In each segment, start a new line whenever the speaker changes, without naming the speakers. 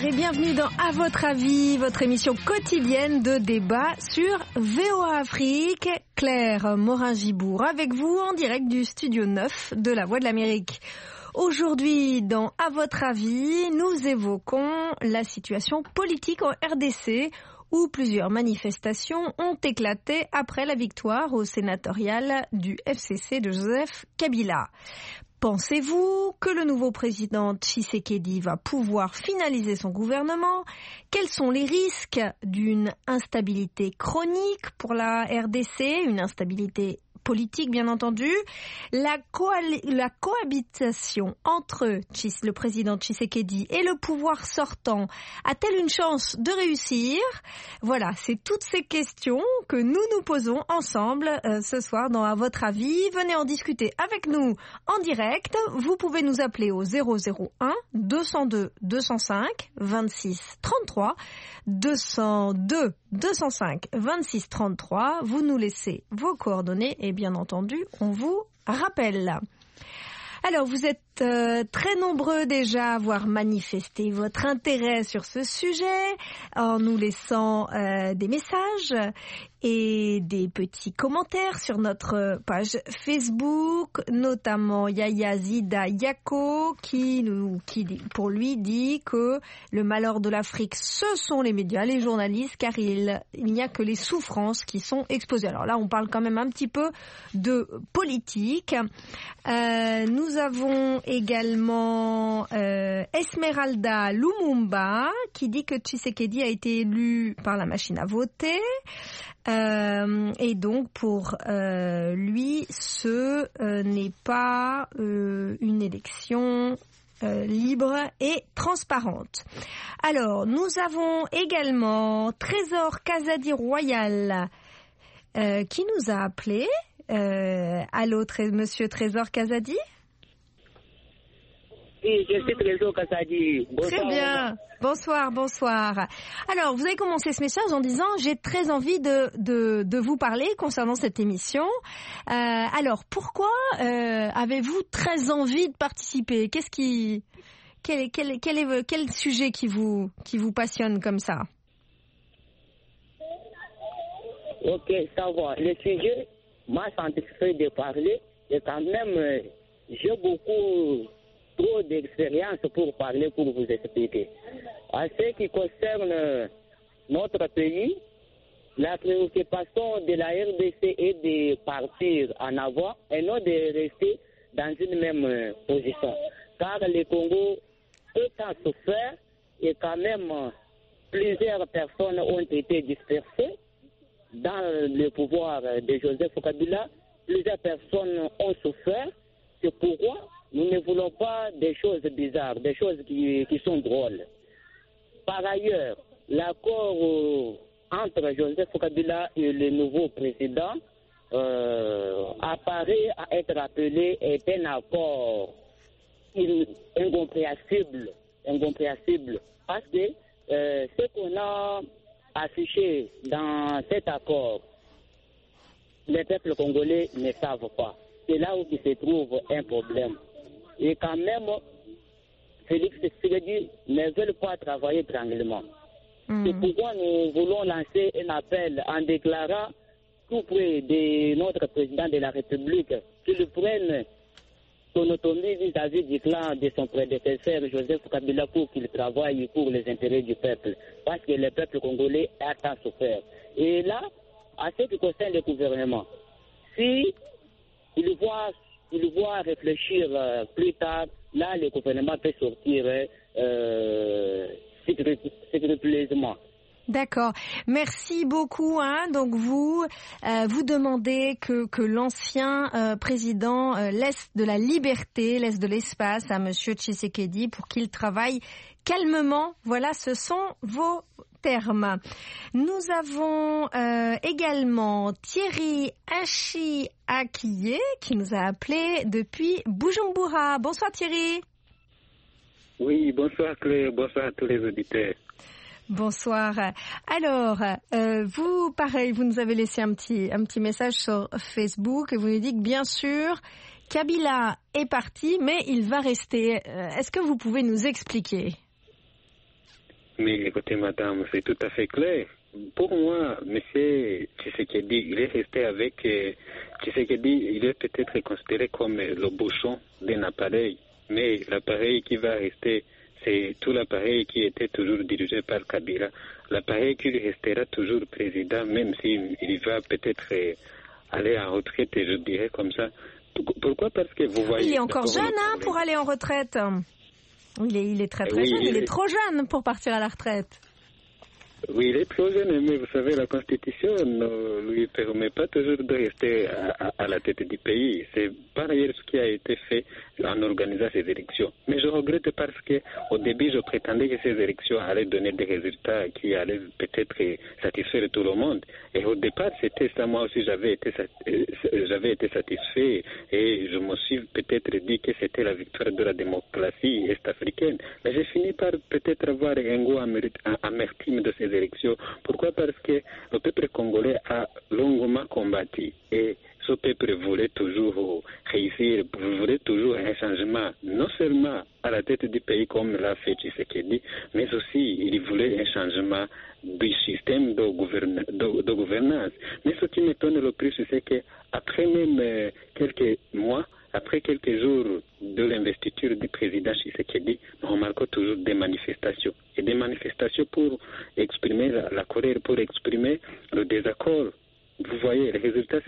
et bienvenue dans À votre avis, votre émission quotidienne de débat sur VOA Afrique. Claire Morin-Gibour avec vous en direct du studio 9 de La Voix de l'Amérique. Aujourd'hui, dans À votre avis, nous évoquons la situation politique en RDC où plusieurs manifestations ont éclaté après la victoire au sénatorial du FCC de Joseph Kabila. Pensez-vous que le nouveau président Tshisekedi va pouvoir finaliser son gouvernement ? Quels sont les risques d'une instabilité chronique pour la RDC, une instabilité politique bien entendu? La cohabitation entre le président Tshisekedi et le pouvoir sortant a-t-elle une chance de réussir? Voilà, c'est toutes ces questions que nous nous posons ensemble ce soir dans À votre avis. Venez en discuter avec nous en direct. Vous pouvez nous appeler au 001 202 205 26 33 202 205 26 33. Vous nous laissez vos coordonnées et bien entendu, on vous rappelle. Alors, vous êtes très nombreux déjà à avoir manifesté votre intérêt sur ce sujet en nous laissant des messages et des petits commentaires sur notre page Facebook, notamment Yaya Zida Yako qui pour lui dit que le malheur de l'Afrique, ce sont les médias, les journalistes, car il n'y a que les souffrances qui sont exposées. Alors là, on parle quand même un petit peu de politique. Nous avons également Esmeralda Lumumba qui dit que Tshisekedi a été élu par la machine à voter. Et donc pour lui, ce n'est pas une élection libre et transparente. Alors, nous avons également Trésor Kazadi Royal qui nous a appelé. Allô, monsieur Trésor Kazadi?
Oui, je suis Trésor Kazadi. Bonsoir.
Très bien. Bonsoir. Alors, vous avez commencé ce message en disant « J'ai très envie de vous parler concernant cette émission ». Alors, pourquoi avez-vous très envie de participer ? Quel sujet qui vous passionne comme ça ?
Ok, ça va. Le sujet m'a satisfait de parler et quand même, j'ai trop d'expérience pour parler, pour vous expliquer. En ce qui concerne notre pays, la préoccupation de la RDC est de partir en avant et non de rester dans une même position. Car le Congo est en souffert et quand même plusieurs personnes ont été dispersées dans le pouvoir de Joseph Kabila. Plusieurs personnes ont souffert. C'est pourquoi nous ne voulons pas des choses bizarres, des choses qui sont drôles. Par ailleurs, l'accord entre Joseph Kabila et le nouveau président apparaît à être appelé est un accord incompréhensible, parce que ce qu'on a affiché dans cet accord, les peuples congolais ne savent pas. C'est là où il se trouve un problème. Et quand même, Félix Tshisekedi ne veut pas travailler tranquillement. C'est pourquoi nous voulons lancer un appel en déclarant tout près de notre président de la République qu'il prenne son autonomie vis-à-vis du clan de son prédécesseur Joseph Kabila pour qu'il travaille pour les intérêts du peuple. Parce que le peuple congolais a tant souffert. Et là, à ce qui concerne le gouvernement, si il voit réfléchir plus tard, là le gouvernement peut sortir sécuritairement.
D'accord. Merci beaucoup. Donc vous demandez que l'ancien président laisse de la liberté, laisse de l'espace à Monsieur Tshisekedi pour qu'il travaille calmement. Voilà, ce sont vos termes. Nous avons également Thierry Achiakiye qui nous a appelé depuis Bujumbura. Bonsoir Thierry.
Oui, bonsoir Claire, bonsoir à tous les auditeurs.
Bonsoir. Alors, vous, pareil, vous nous avez laissé un petit message sur Facebook et vous nous dites que bien sûr, Kabila est parti, mais il va rester. Est-ce que vous pouvez nous expliquer ?
Mais écoutez, madame, c'est tout à fait clair. Pour moi, M. Tshisekedi, il est resté avec Tshisekedi, il est peut-être considéré comme le bouchon d'un appareil, mais l'appareil qui va rester, c'est tout l'appareil qui était toujours dirigé par Kabila. L'appareil qui restera toujours président, même s'il va peut-être aller en retraite, je dirais comme ça. Pourquoi? Parce que vous voyez...
Il est encore jeune pour aller en retraite. Il est très très jeune, il est trop jeune pour partir à la retraite.
Oui, il est trop jeune, mais vous savez, la Constitution ne lui permet pas toujours de rester à la tête du pays. C'est par ailleurs ce qui a été fait en organisant ces élections. Mais je regrette parce qu'au début, je prétendais que ces élections allaient donner des résultats qui allaient peut-être satisfaire tout le monde. Et au départ, c'était ça. Moi aussi, j'avais été satisfait et je me suis peut-être dit que c'était la victoire de la démocratie est-africaine. Mais j'ai fini par peut-être avoir un goût amertume de ces élections. Pourquoi? Parce que le peuple congolais a longuement combattu et ce peuple voulait toujours réussir, voulait toujours un changement, non seulement à la tête du pays comme l'a fait Tshisekedi, mais aussi il voulait un changement du système de gouvernance. Mais ce qui m'étonne le plus, c'est qu'après même quelques mois, après quelques jours de l'investiture du président Tshisekedi, nous remarquons toujours des manifestations. Et des manifestations pour exprimer la colère, pour exprimer le désaccord. Vous voyez, les résultats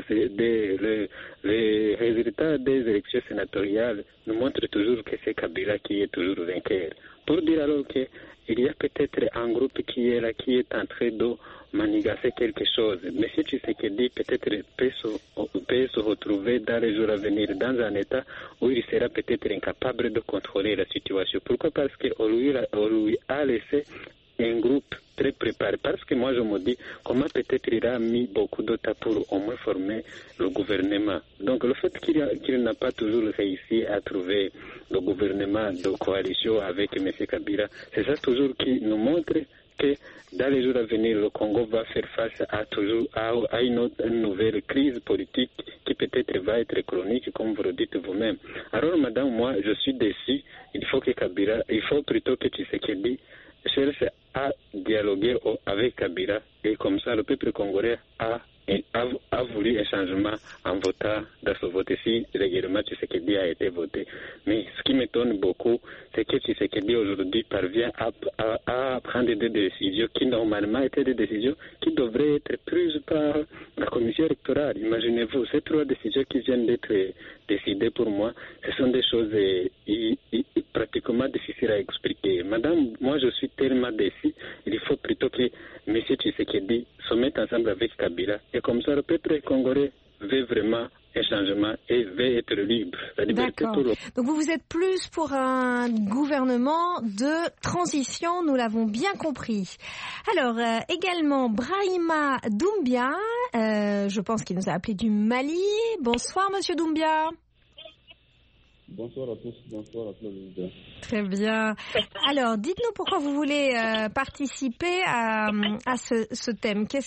des élections sénatoriales nous montrent toujours que c'est Kabila qui est toujours vainqueur. Pour dire alors qu'il y a peut-être un groupe qui est là, qui est en train de manigancer quelque chose. M. Tshisekedi peut-être peut se retrouver dans les jours à venir dans un état où il sera peut-être incapable de contrôler la situation. Pourquoi? Parce qu'on lui a laissé un groupe très préparé. Parce que moi je me dis comment peut-être il a mis beaucoup de temps pour au moins former le gouvernement. Donc le fait qu'il n'a pas toujours réussi à trouver le gouvernement de coalition avec M. Kabila, c'est ça toujours qui nous montre que dans les jours à venir, le Congo va faire face à une nouvelle crise politique qui peut-être va être chronique, comme vous le dites vous-même. Alors, madame, moi, je suis déçu. Il faut plutôt que Tshisekedi cherche à dialoguer avec Kabila, et comme ça, le peuple congolais a voulu un changement en votant dans ce vote-ci. Régulièrement, Tshisekedi a été voté. Mais ce qui m'étonne beaucoup, c'est que Tshisekedi aujourd'hui parvient à prendre des décisions qui normalement étaient des décisions qui devraient être prises par la commission électorale. Imaginez-vous, ces 3 décisions qui viennent d'être décidées pour moi, ce sont des choses pratiquement difficiles à expliquer. Madame, moi je suis tellement déçu, il faut plutôt que M. Tshisekedi se mette ensemble avec Kabila. Et comme ça, le peuple congolais veut vraiment un changement et veut être libre. La liberté pour
Donc vous êtes plus pour un gouvernement de transition, nous l'avons bien compris. Alors, également, Brahima Doumbia, je pense qu'il nous a appelé du Mali. Bonsoir, Monsieur Doumbia.
Bonsoir à tous, bonsoir à tous les auditeurs.
Très bien. Alors, dites-nous pourquoi vous voulez participer à ce thème. Qu'est-ce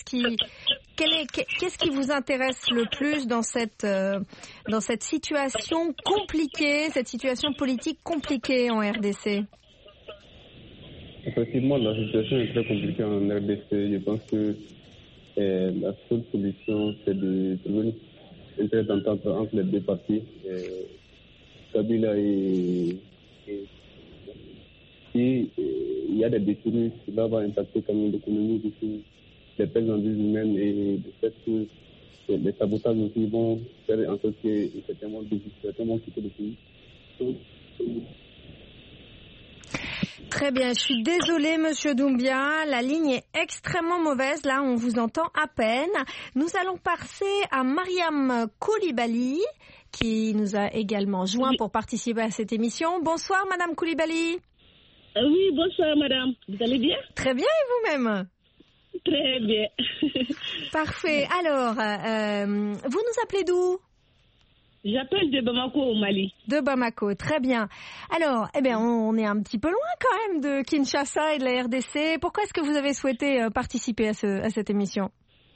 qui vous intéresse le plus dans cette situation compliquée, cette situation politique compliquée en RDC?
Effectivement, la situation est très compliquée en RDC. Je pense que la seule solution, c'est de trouver une telle entente entre les deux parties. Kabila il y a des détenus, cela va impacter quand même l'économie aussi, les pertes en vie humaines et le fait que les sabotages aussi vont faire en sorte que certainement quitter le pays.
Très bien, je suis désolée Monsieur Doumbia, la ligne est extrêmement mauvaise, là on vous entend à peine. Nous allons passer à Mariam Koulibaly, qui nous a également joint pour participer à cette émission. Bonsoir Madame Koulibaly.
Oui, bonsoir Madame, vous allez bien?
Très bien, et vous-même?
Très bien.
Parfait, alors, vous nous appelez d'où?
J'appelle de Bamako au Mali.
De Bamako, très bien. Alors, on est un petit peu loin quand même de Kinshasa et de la RDC. Pourquoi est-ce que vous avez souhaité participer à cette émission?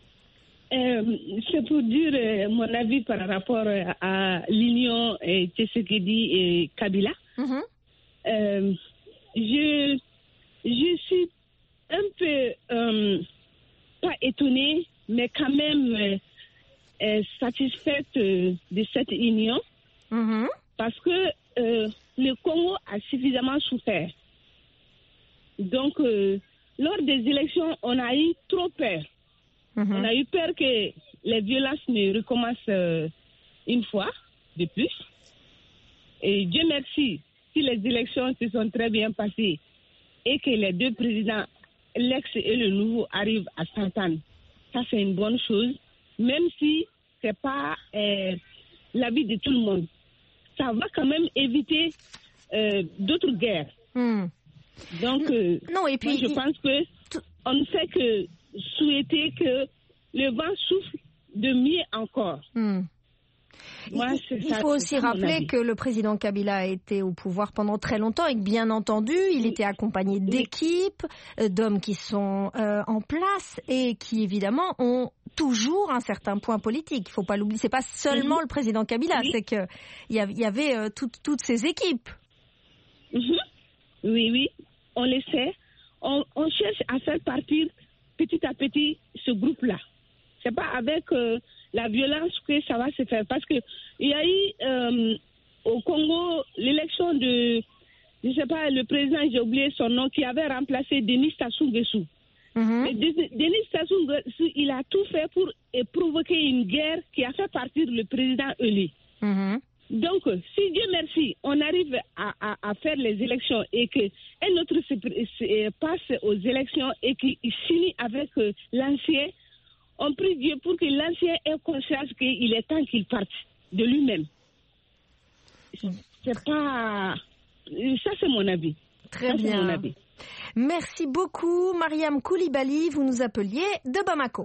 C'est pour dire mon avis par rapport à l'union Tshisekedi et Kabila. je suis un peu, pas étonnée, mais quand même satisfaite de cette union. Parce que le Congo a suffisamment souffert. Donc, lors des élections, on a eu trop peur. On a eu peur que les violences ne recommencent une fois de plus. Et Dieu merci, si les élections se sont très bien passées et que les deux présidents, l'ex et le nouveau, arrivent à s'entendre, ça c'est une bonne chose, même si ce n'est pas l'avis de tout le monde. Ça va quand même éviter d'autres guerres. Donc,
non, et puis,
moi, je pense qu'on ne fait que souhaiter que le vent souffle de mieux encore. Moi,
il faut aussi rappeler que le président Kabila a été au pouvoir pendant très longtemps et que, bien entendu, il était accompagné d'équipes, d'hommes qui sont en place et qui, évidemment, ont toujours un certain point politique. Il ne faut pas l'oublier. Ce n'est pas seulement le président Kabila, c'est qu'il y avait toutes ces équipes.
Oui, on le sait. On cherche à faire partir petit à petit ce groupe-là. Ce n'est pas avec la violence que ça va se faire. Parce qu'il y a eu au Congo l'élection de, je ne sais pas, le président, j'ai oublié son nom, qui avait remplacé Denis Sassou Nguesso. Denis Sassou Nguesso, il a tout fait pour provoquer une guerre qui a fait partir le président élu. Donc, si Dieu merci, on arrive à faire les élections et qu'un autre passe aux élections et qu'il finit avec l'ancien, on prie Dieu pour que l'ancien ait conscience qu'il est temps qu'il parte de lui-même. C'est pas... Ça, c'est mon avis.
Très bien. Mon avis. Merci beaucoup, Mariam Koulibaly. Vous nous appeliez de Bamako.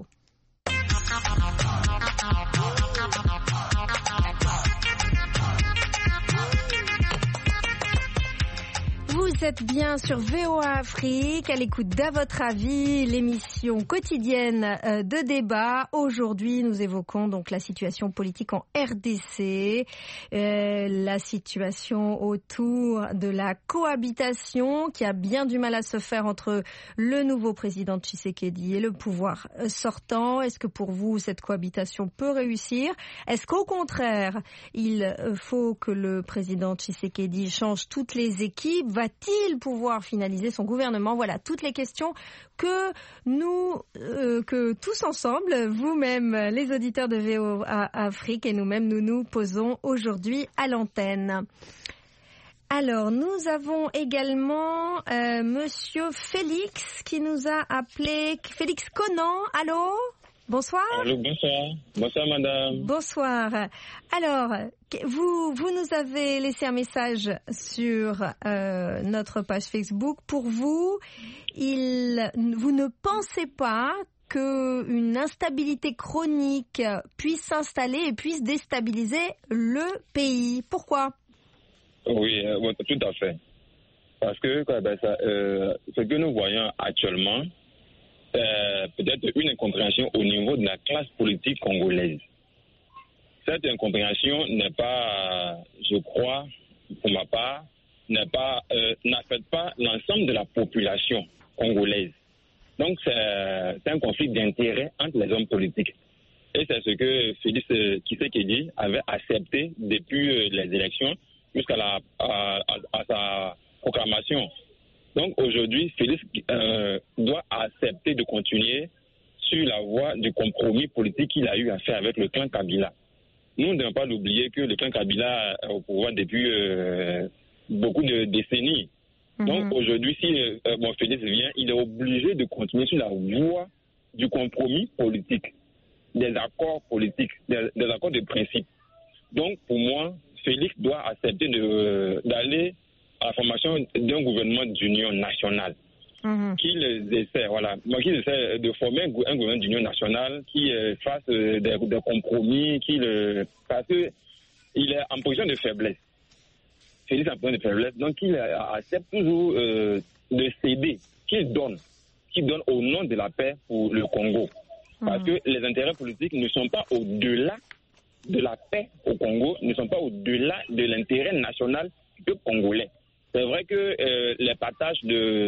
Vous êtes bien sur VOA Afrique, à l'écoute d'À votre avis, l'émission quotidienne de débat. Aujourd'hui, nous évoquons donc la situation politique en RDC, la situation autour de la cohabitation qui a bien du mal à se faire entre le nouveau président Tshisekedi et le pouvoir sortant. Est-ce que pour vous, cette cohabitation peut réussir? Est-ce qu'au contraire, il faut que le président Tshisekedi change toutes les équipes? Va-t-il pouvoir finaliser son gouvernement? Voilà, toutes les questions que que tous ensemble, vous-même, les auditeurs de VOA Afrique et nous-mêmes, nous posons aujourd'hui à l'antenne. Alors, nous avons également Monsieur Félix qui nous a appelé. Félix Conan, allô? Bonsoir.
Allô, bonsoir. Bonsoir, madame.
Bonsoir. Alors, vous nous avez laissé un message sur notre page Facebook. Pour vous, vous ne pensez pas qu'une instabilité chronique puisse s'installer et puisse déstabiliser le pays. Pourquoi?
Oui, tout à fait. Parce que ce que nous voyons actuellement, peut-être une incompréhension au niveau de la classe politique congolaise. Cette incompréhension n'est pas, je crois, pour ma part, n'affecte pas l'ensemble de la population congolaise. Donc c'est un conflit d'intérêts entre les hommes politiques. Et c'est ce que Félix Tshisekedi avait accepté depuis les élections jusqu'à sa proclamation. Donc aujourd'hui, Félix doit accepter de continuer sur la voie du compromis politique qu'il a eu à faire avec le clan Kabila. Nous ne devons pas l'oublier que le clan Kabila est au pouvoir depuis beaucoup de décennies. Donc aujourd'hui, si Félix vient, il est obligé de continuer sur la voie du compromis politique, des accords politiques, des accords de principe. Donc pour moi, Félix doit accepter d'aller à la formation d'un gouvernement d'union nationale. Qu'il essaie de former un gouvernement d'union nationale qui fasse des compromis, parce qu'il est en position de faiblesse. Félix est en position de faiblesse, donc il accepte toujours de céder, qu'il donne au nom de la paix pour le Congo. Parce que les intérêts politiques ne sont pas au-delà de la paix au Congo, ne sont pas au-delà de l'intérêt national du congolais. C'est vrai que le partage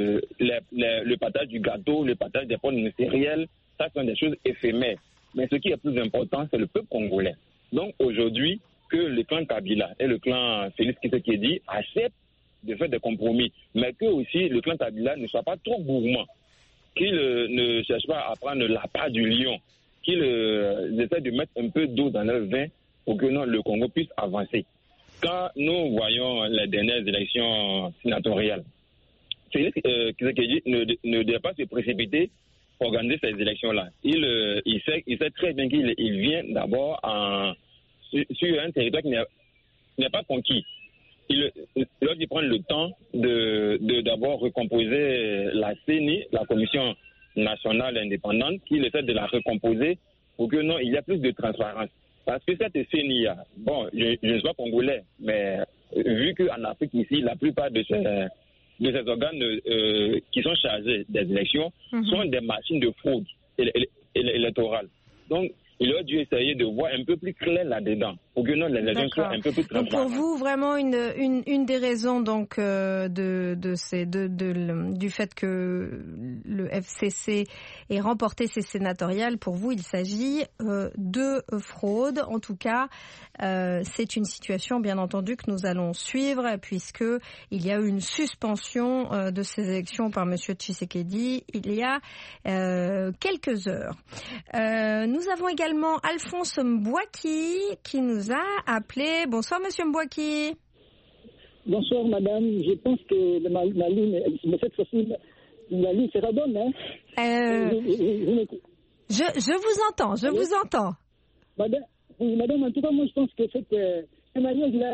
du gâteau, le partage des fonds ministériels, ça sont des choses éphémères. Mais ce qui est plus important, c'est le peuple congolais. Donc aujourd'hui, que le clan Kabila et le clan Félix Tshisekedi acceptent de faire des compromis, mais que aussi le clan Kabila ne soit pas trop gourmand, qu'il ne cherche pas à prendre la part du lion, qu'il essaie de mettre un peu d'eau dans leur vin pour que le Congo puisse avancer. Quand nous voyons les dernières élections sénatoriales, Félix Tshisekedi ne doit pas se précipiter pour organiser ces élections-là. Il sait très bien qu'il vient d'abord sur un territoire qui n'est pas conquis. Il doit prendre le temps de d'abord recomposer la CENI, la Commission nationale indépendante, qu'il essaie de la recomposer pour que il y a plus de transparence. Parce que cette CENI, bon, je ne suis pas congolais, mais vu qu'en Afrique ici, la plupart de ces organes qui sont chargés des élections sont des machines de fraude électorale. Donc, il aurait dû essayer de voir un peu plus clair là-dedans, pour que les élections soient un peu plus transparentes.
Donc pour vous, vraiment une des raisons donc du fait que le FCC ait remporté ces sénatoriales, pour vous, il s'agit de fraude. En tout cas, c'est une situation, bien entendu, que nous allons suivre, puisque il y a eu une suspension de ces élections par Monsieur Tshisekedi il y a quelques heures. Nous avons également Alphonse Mbouaki qui nous a appelé. Bonsoir Monsieur Mbouaki.
Bonsoir madame, je pense que ma ligne, cette fois-ci, la ligne sera bonne. Hein?
Je vous entends, vous entends.
Madame, en tout cas, moi je pense que cette mariage-là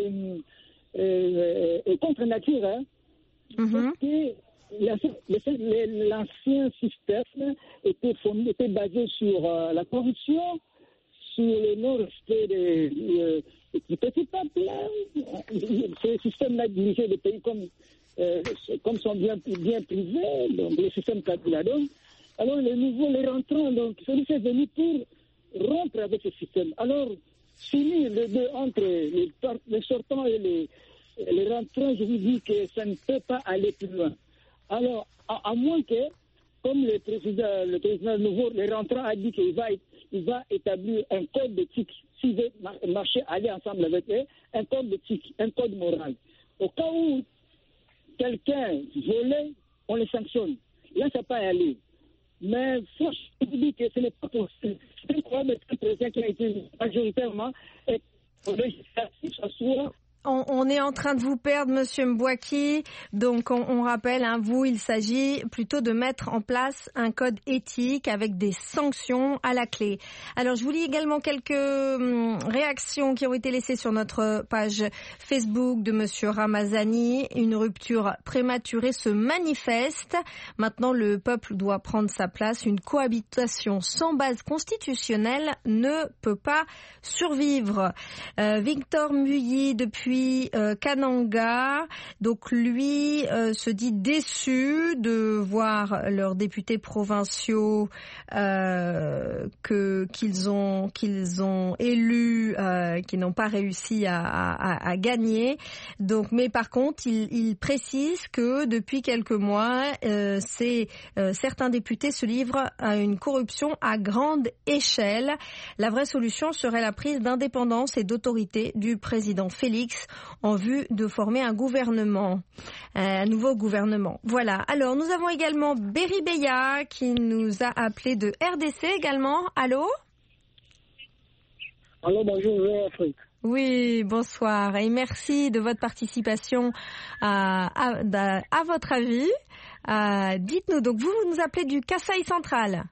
est contre nature. Hein? Parce que l'ancien système était basé sur la corruption, sur le non-respect du petit peuple. Ce système-là dirigeait les pays comme sont bien privés, donc le système Kabila. Alors les rentrants, donc celui-ci est venu pour rompre avec ce système. Alors, finir entre les sortants et les rentrants, je vous dis que ça ne peut pas aller plus loin. Alors, à moins que, comme le président nouveau, le rentrant a dit qu'il va établir un code d'éthique, s'il veut marcher, aller ensemble avec eux, un code d'éthique, un code moral. Au cas où quelqu'un volait, on le sanctionne. Là, ça peut aller. Mais franchement, je vous dis que ce n'est pas possible. C'est incroyable qu'un président qui a été majoritairement législatif s'assoit.
On est en train de vous perdre, Monsieur Mbouaki. Donc, on rappelle, vous, il s'agit plutôt de mettre en place un code éthique avec des sanctions à la clé. Alors, je vous lis également quelques réactions qui ont été laissées sur notre page Facebook de Monsieur Ramazani. Une rupture prématurée se manifeste. Maintenant, le peuple doit prendre sa place. Une cohabitation sans base constitutionnelle ne peut pas survivre. Victor Muyi, depuis Kananga, donc lui se dit déçu de voir leurs députés provinciaux qu'ils ont élus, qui n'ont pas réussi à gagner. Donc, mais par contre, il précise que depuis quelques mois, certains députés se livrent à une corruption à grande échelle. La vraie solution serait la prise d'indépendance et d'autorité du président Félix en vue de former un gouvernement, un nouveau gouvernement. Voilà. Alors, nous avons également Berry Beya qui nous a appelé de RDC également. Allô?
Allô, bonjour, Afrique.
Oui, bonsoir et merci de votre participation à votre avis. Dites-nous, donc vous nous appelez du Kasaï central.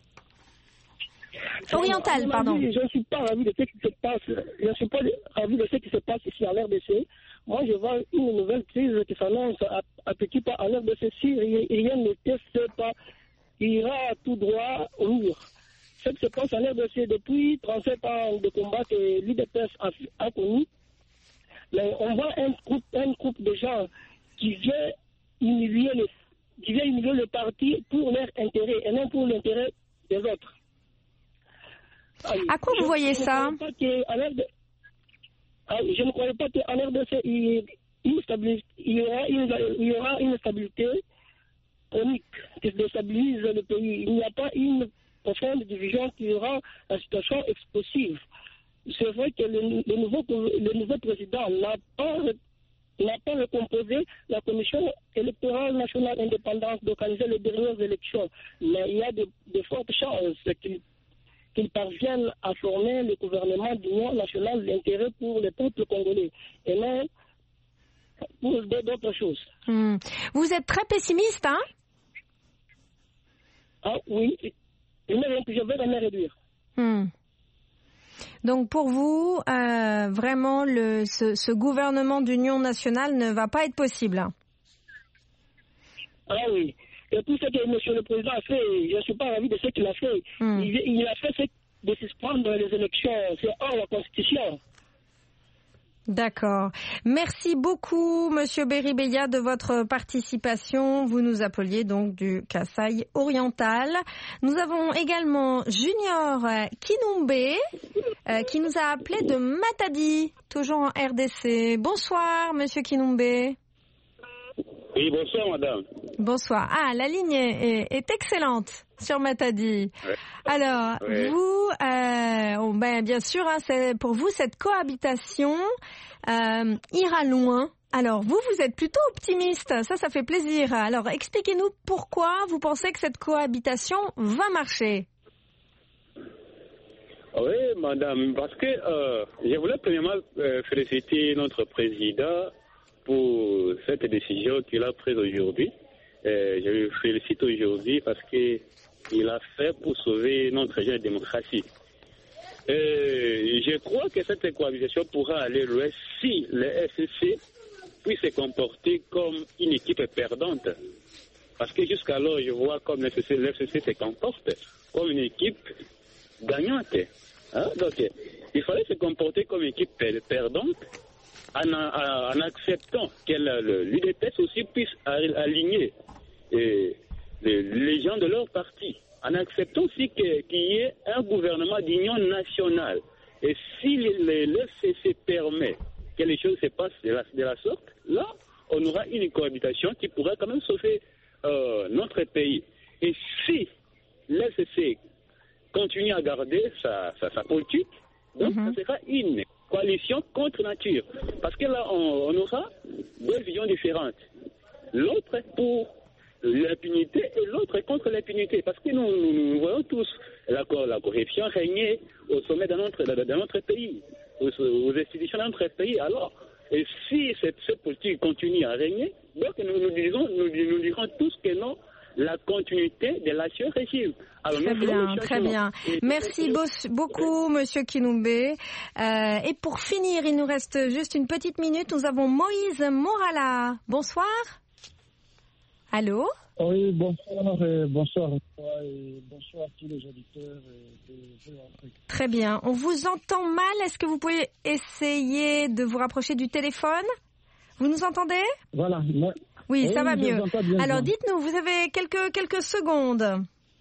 Oriental, pardon.
Je ne suis pas ravi de ce qui se passe. Je ne suis pas ravi de ce qui se passe ici en RDC. Moi, je vois une nouvelle crise qui s'annonce à petits pas en RDC. Si rien ne teste pas, il ira tout droit au mur. Ce qui se passe en RDC depuis 37 ans de combat que l'UDPS a connu. Mais on voit un groupe de gens qui vient humilier le parti pour leur intérêt et non pour l'intérêt des autres.
À quoi vous voyez ça?
Je ne croyais pas qu'en RDC, il il y aura une stabilité chronique qui déstabilise le pays. Il n'y a pas une profonde division qui rend la situation explosive. C'est vrai que le nouveau président n'a pas recomposé la Commission électorale nationale indépendante d'organiser les dernières élections. Mais il y a de fortes chances qu'il parvienne à former le gouvernement d'union nationale d'intérêt pour le peuple congolais et non pour d'autres choses.
Vous êtes très pessimiste, hein?
Ah oui, je vais jamais réduire.
Donc pour vous, vraiment, ce gouvernement d'union nationale ne va pas être possible.
Ah oui. Et tout ce que M. le Président a fait, je ne suis pas ravi de ce qu'il a fait. Il a fait de suspendre les élections. C'est hors la Constitution.
D'accord. Merci beaucoup, Monsieur Beribeya, de votre participation. Vous nous appeliez donc du Kasaï oriental. Nous avons également Junior Kinumbe, qui nous a appelé de Matadi, toujours en RDC. Bonsoir, Monsieur Kinumbe.
Oui, bonsoir, madame.
Bonsoir. Ah, la ligne est excellente sur Matadi. Ouais. Alors, vous, bien sûr, c'est pour vous, cette cohabitation ira loin. Alors, vous êtes plutôt optimiste. Ça fait plaisir. Alors, expliquez-nous pourquoi vous pensez que cette cohabitation va marcher.
Oui, madame, parce que je voulais premièrement féliciter notre président pour cette décision qu'il a prise aujourd'hui. Je le félicite aujourd'hui parce qu'il a fait pour sauver notre jeune démocratie. Je crois que cette cohabitation pourra aller loin si le FCC puisse se comporter comme une équipe perdante. Parce que jusqu'alors, je vois comme le FCC se comporte comme une équipe gagnante. Donc, il fallait se comporter comme une équipe perdante en acceptant que l'UDPS aussi puisse aligner les gens de leur parti, en acceptant aussi qu'il y ait un gouvernement d'union nationale. Et si le FCC permet que les choses se passent de la sorte, là, on aura une cohabitation qui pourra quand même sauver notre pays. Et si le FCC continue à garder sa politique, donc ça sera une coalition contre nature. Parce que là, on aura deux visions différentes. L'autre pour l'impunité et l'autre contre l'impunité. Parce que nous voyons tous la corruption régner au sommet de notre pays, aux institutions de notre pays. Alors, et si cette politique continue à régner, donc nous dirons tous que non, la continuité de l'ancien régime. Alors,
très bien. Merci beaucoup, Monsieur Kinumbe. Et pour finir, il nous reste juste une petite minute. Nous avons Moïse Morala. Bonsoir. Allô?
Oui, bonsoir et bonsoir à tous les auditeurs.
Très bien. On vous entend mal. Est-ce que vous pouvez essayer de vous rapprocher du téléphone? Vous nous entendez?
Voilà.
Oui, ça va mieux. Alors, dites-nous, vous avez quelques secondes.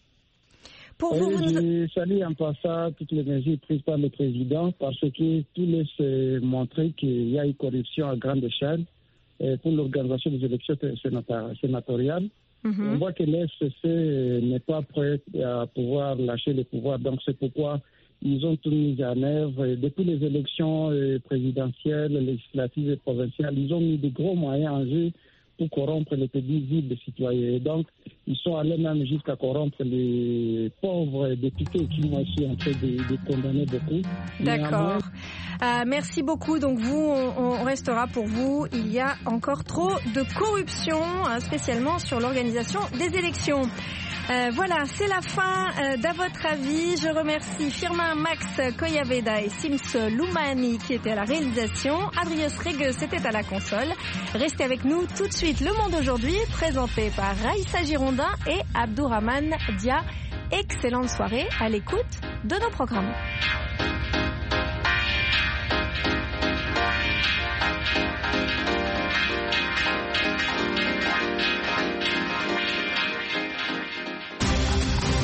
Je salue en passant toutes les mesures prises par le président parce que tout laisse montrer qu'il y a une corruption à grande échelle pour l'organisation des élections sénatoriales. On voit que l'FCC n'est pas prêt à pouvoir lâcher le pouvoir. Donc, c'est pourquoi ils ont tout mis en œuvre. Depuis les élections présidentielles, législatives et provinciales, ils ont mis de gros moyens en jeu pour corrompre les petits vides des citoyens. Et donc, ils sont allés même jusqu'à corrompre les pauvres députés qui ont aussi en train de condamner beaucoup.
D'accord. Merci beaucoup. Donc vous, on restera pour vous. Il y a encore trop de corruption, spécialement sur l'organisation des élections. Voilà, c'est la fin d'À votre avis. Je remercie Firmin Max Koyaveda et Sims Loumani qui étaient à la réalisation. Adrius Regueux était à la console. Restez avec nous tout de suite. Le Monde aujourd'hui, présenté par Raïssa Girondin et Abdourahmane Dia. Excellente soirée à l'écoute de nos programmes.